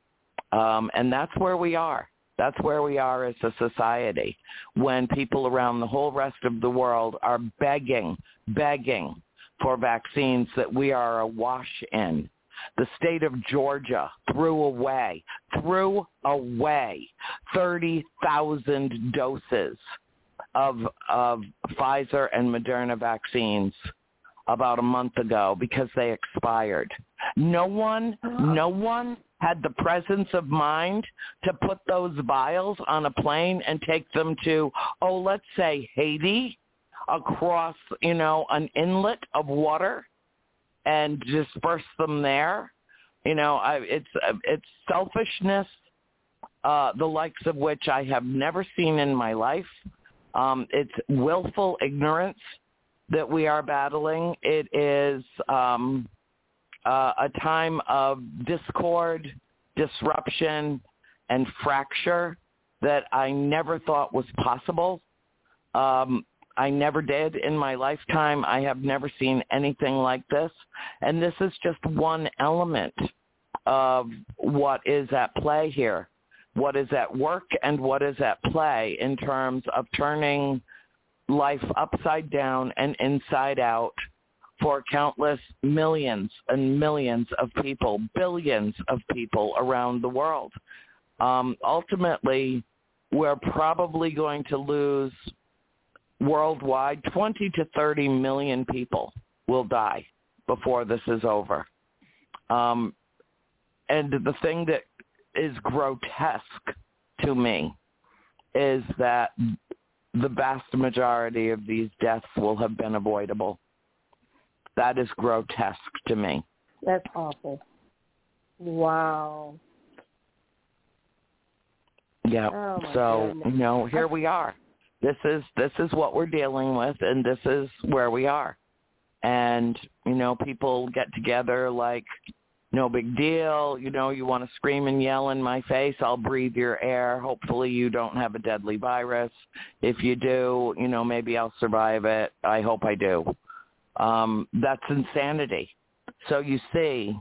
um, and that's where we are. That's where we are as a society when people around the whole rest of the world are begging, begging for vaccines that we are awash in. The state of Georgia threw away, threw away thirty thousand doses of, of Pfizer and Moderna vaccines about a month ago because they expired. No one, no one had the presence of mind to put those vials on a plane and take them to, oh, let's say Haiti, across, you know, an inlet of water and disperse them there. You know, I, it's it's selfishness, uh, the likes of which I have never seen in my life. Um, it's willful ignorance that we are battling. It is um, uh, a time of discord, disruption, and fracture that I never thought was possible. Um, I never did in my lifetime. I have never seen anything like this. And this is just one element of what is at play here, what is at work and what is at play in terms of turning life upside down and inside out for countless millions and millions of people, billions of people around the world. Um, ultimately, we're probably going to lose worldwide twenty to thirty million people will die before this is over. Um, and the thing that is grotesque to me is that the vast majority of these deaths will have been avoidable. That is grotesque to me. That's awful. Wow. Yeah. Oh, so, goodness. you know, here we are. This is this is what we're dealing with, and this is where we are. And, you know, people get together like, no big deal. You know, you want to scream and yell in my face, I'll breathe your air. Hopefully you don't have a deadly virus. If you do, you know, maybe I'll survive it. I hope I do. Um, that's insanity. So you see,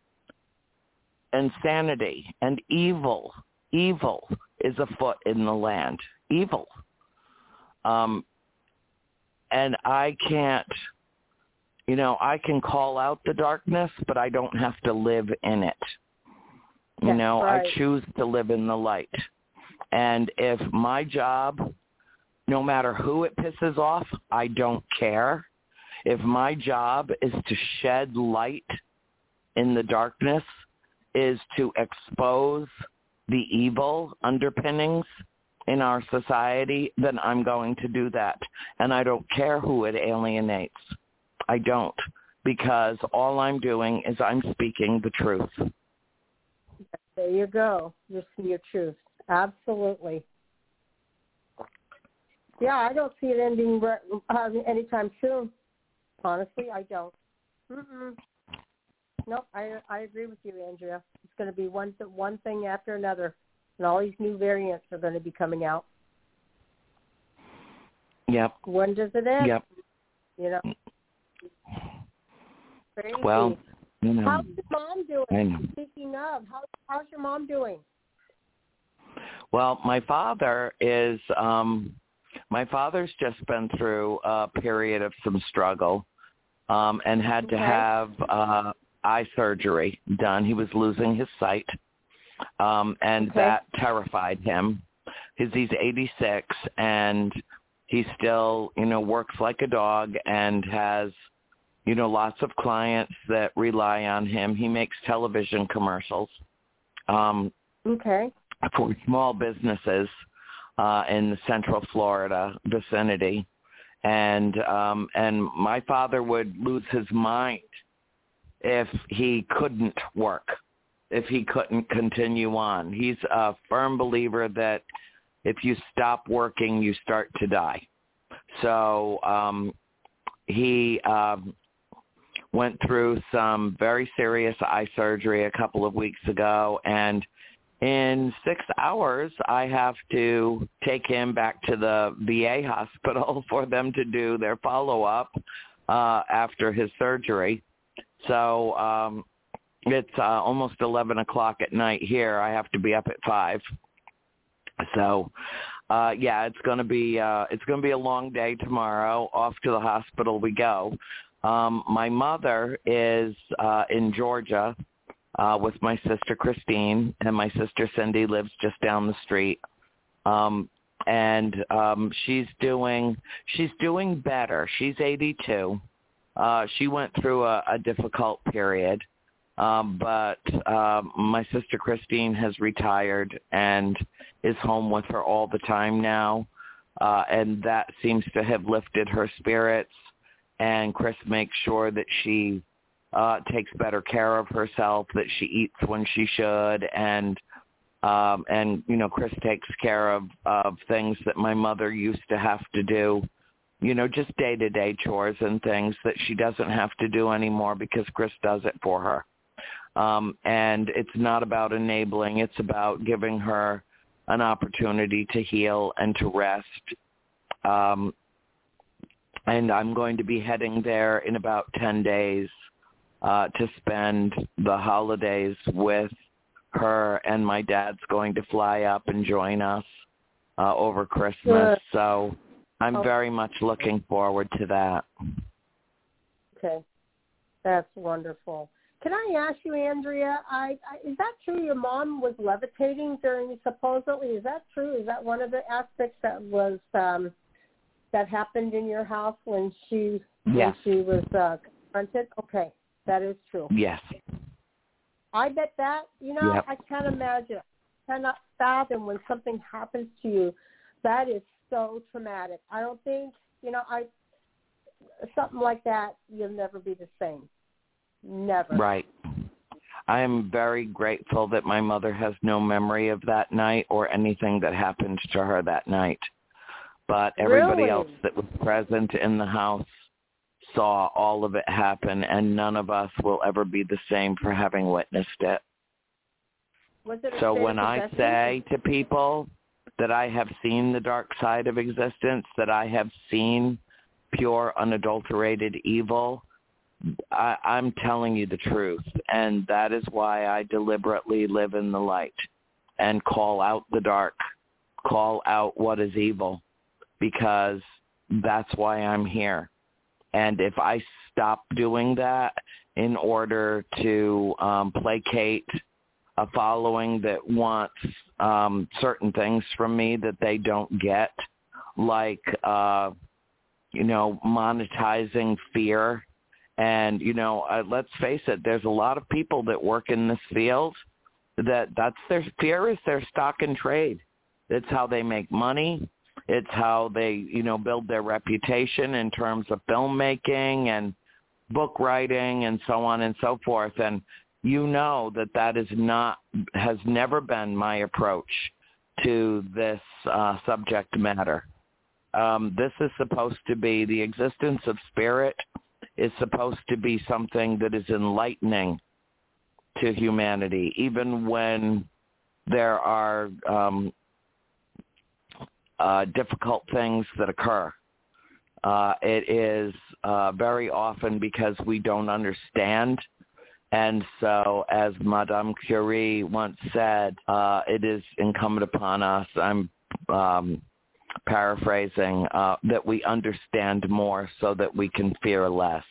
insanity and evil, evil is afoot in the land. Evil. Um, and I can't, you know, I can call out the darkness, but I don't have to live in it. You That's know, right. I choose to live in the light. And if my job, no matter who it pisses off, I don't care. If my job is to shed light in the darkness, is to expose the evil underpinnings in our society, then I'm going to do that. And I don't care who it alienates. I don't, because all I'm doing is I'm speaking the truth. There you go. Just your truth. Absolutely. Yeah, I don't see it ending uh, anytime soon. Honestly, I don't. Mm-mm. Nope, I I agree with you, Andrea. It's going to be one one thing after another, and all these new variants are going to be coming out. Yep. When does it end? Yep. You know. Crazy. Well, you know, how's your mom doing? I know. Speaking of, how, how's your mom doing? Well, my father is. Um, my father's just been through a period of some struggle, um, and had okay. to have uh, eye surgery done. He was losing his sight, um, and okay. that terrified him. He's, he's eighty-six, and he still, you know, works like a dog and has, you know, lots of clients that rely on him. He makes television commercials um, okay. for small businesses uh, in the Central Florida vicinity. And um, and my father would lose his mind if he couldn't work, if he couldn't continue on. He's a firm believer that if you stop working, you start to die. So um, he um, went through some very serious eye surgery a couple of weeks ago, and in six hours, I have to take him back to the V A hospital for them to do their follow-up uh, after his surgery. So um, it's uh, almost eleven o'clock at night here. I have to be up at five. So, uh, yeah, it's going to be uh, it's going to be a long day tomorrow. Off to the hospital we go. Um, my mother is uh, in Georgia uh, with my sister Christine, and my sister Cindy lives just down the street. Um, and um, she's doing she's doing better. She's eighty-two. Uh, she went through a, a difficult period, um, but uh, my sister Christine has retired and is home with her all the time now, uh, and that seems to have lifted her spirits. And Chris makes sure that she uh, takes better care of herself, that she eats when she should, and um, and you know, Chris takes care of, of things that my mother used to have to do. You know, just day-to-day chores and things that she doesn't have to do anymore because Chris does it for her. Um, and it's not about enabling. It's about giving her an opportunity to heal and to rest. Um, and I'm going to be heading there in about ten days uh, to spend the holidays with her, and my dad's going to fly up and join us uh, over Christmas. Good. So I'm oh. very much looking forward to that. Okay. That's wonderful. Can I ask you, Andrea, I, I, is that true your mom was levitating during, supposedly, is that true? Is that one of the aspects that was, um, that happened in your house when she, Yes. when she was uh, confronted? Okay, that is true. Yes. I bet that, you know, Yep. I can't imagine, I cannot fathom when something happens to you. That is so traumatic. I don't think, you know, I something like that, you'll never be the same. Never. Right. I am very grateful that my mother has no memory of that night or anything that happened to her that night. But everybody Really? else that was present in the house saw all of it happen, and none of us will ever be the same for having witnessed it. Was it a So state when of I possession? say to people that I have seen the dark side of existence, that I have seen pure, unadulterated evil, I, I'm telling you the truth. And that is why I deliberately live in the light and call out the dark, call out what is evil, because that's why I'm here. And if I stop doing that in order to um, placate a following that wants um, certain things from me that they don't get, like, uh, you know, monetizing fear. And, you know, uh, let's face it, there's a lot of people that work in this field that that's their fear is their stock and trade. It's how they make money. It's how they, you know, build their reputation in terms of filmmaking and book writing and so on and so forth. And you know that that is not, has never been my approach to this uh, subject matter. Um, this is supposed to be, the existence of spirit is supposed to be something that is enlightening to humanity, even when there are um, uh, difficult things that occur. Uh, it is uh, very often because we don't understand. And so, as Madame Curie once said, uh, it is incumbent upon us, I'm um, paraphrasing, uh, that we understand more so that we can fear less.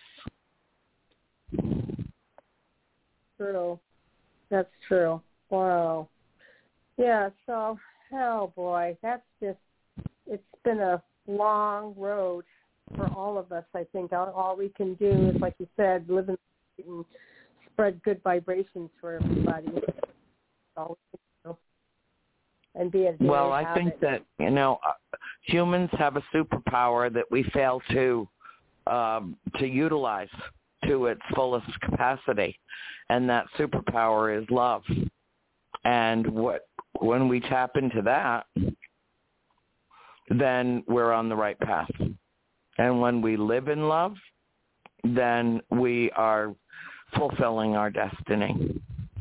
True. That's true. Wow. Yeah, so, oh boy, that's just, it's been a long road for all of us, I think. All, all we can do is, like you said, live in and spread good vibrations for everybody. That's all we can do. And be a Well, I think it. that, you know, uh, humans have a superpower that we fail to um, to utilize to its fullest capacity, and that superpower is love. And what when we tap into that, then we're on the right path. And when we live in love, then we are fulfilling our destiny.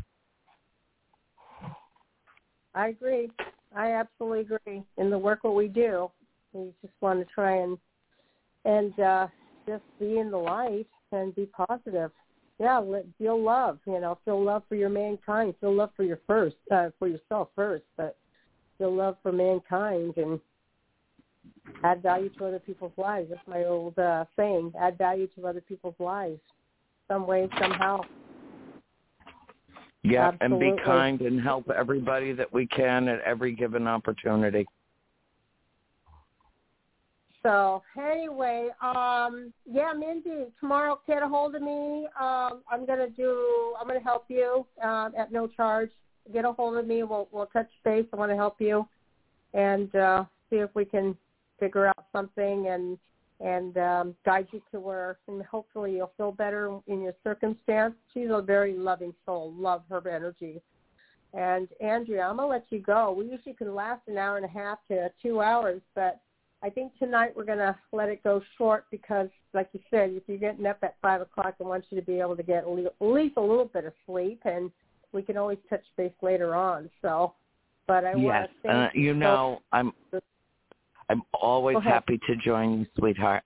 I agree. I absolutely agree. In the work what we do, we just want to try and and uh, just be in the light and be positive. Yeah, let, feel love. You know, feel love for your mankind. Feel love for your first, uh, for yourself first, but feel love for mankind and add value to other people's lives. That's my old uh, saying. Add value to other people's lives, some way, somehow. Yeah, Absolutely. And be kind and help everybody that we can at every given opportunity. So anyway, um, yeah, Mindy, tomorrow get a hold of me. Um, I'm gonna do. I'm gonna help you um, at no charge. Get a hold of me. We'll we'll touch base. I want to help you and uh, see if we can figure out something and and um, guide you to where, and hopefully you'll feel better in your circumstance. She's a very loving soul. Love her energy. And Andrea, I'm gonna let you go. We usually can last an hour and a half to two hours, but I think tonight we're going to let it go short because, like you said, if you're getting up at five o'clock, I want you to be able to get at least a little bit of sleep, and we can always touch base later on. So, but I yes, want to uh, thank you know, I'm I'm always happy to join you, sweetheart.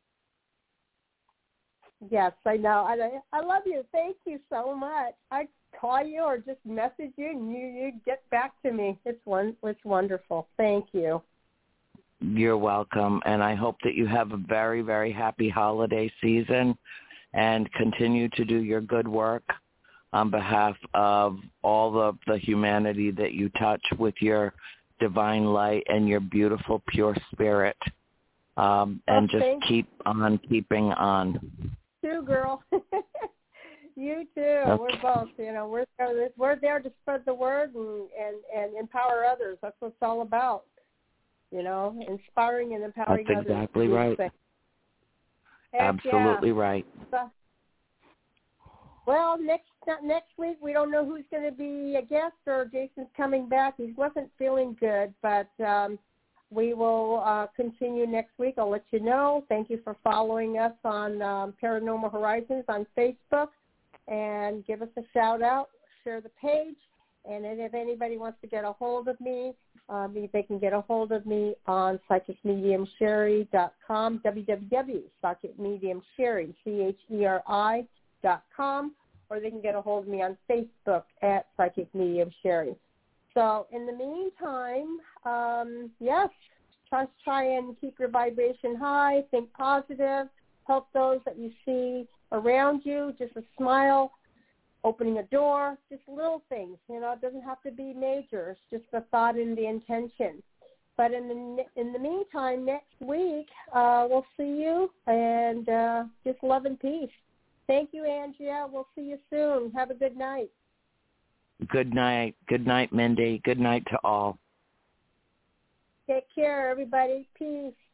Yes, I know. I I love you. Thank you so much. I call you or just message you, and you you get back to me. It's one. It's wonderful. Thank you. You're welcome, and I hope that you have a very, very happy holiday season and continue to do your good work on behalf of all the, the humanity that you touch with your divine light and your beautiful, pure spirit, um, and oh, just keep on keeping on. You too, girl. You too. Okay. We're both, you know, we're there, we're there to spread the word and, and, and empower others. That's what it's all about. You know, inspiring and empowering That's others. exactly right. Absolutely yeah. right. So, well, next next week we don't know who's going to be a guest or Jason's coming back. He wasn't feeling good, but um, we will uh, continue next week. I'll let you know. Thank you for following us on um, Paranormal Horizons on Facebook, and give us a shout out. Share the page, and then if anybody wants to get a hold of me. Um, they can get a hold of me on psychic medium sherry dot com, w w w dot psychic medium sherry, C H E R I dot com, or they can get a hold of me on Facebook at Psychic Medium Sherry. So in the meantime, um, yes, just try and keep your vibration high, think positive, help those that you see around you, just a smile, opening a door, just little things, you know, it doesn't have to be major. It's just the thought and the intention. But in the in the meantime, next week, uh, we'll see you, and uh, just love and peace. Thank you, Andrea. We'll see you soon. Have a good night. Good night. Good night, Mindy. Good night to all. Take care, everybody. Peace.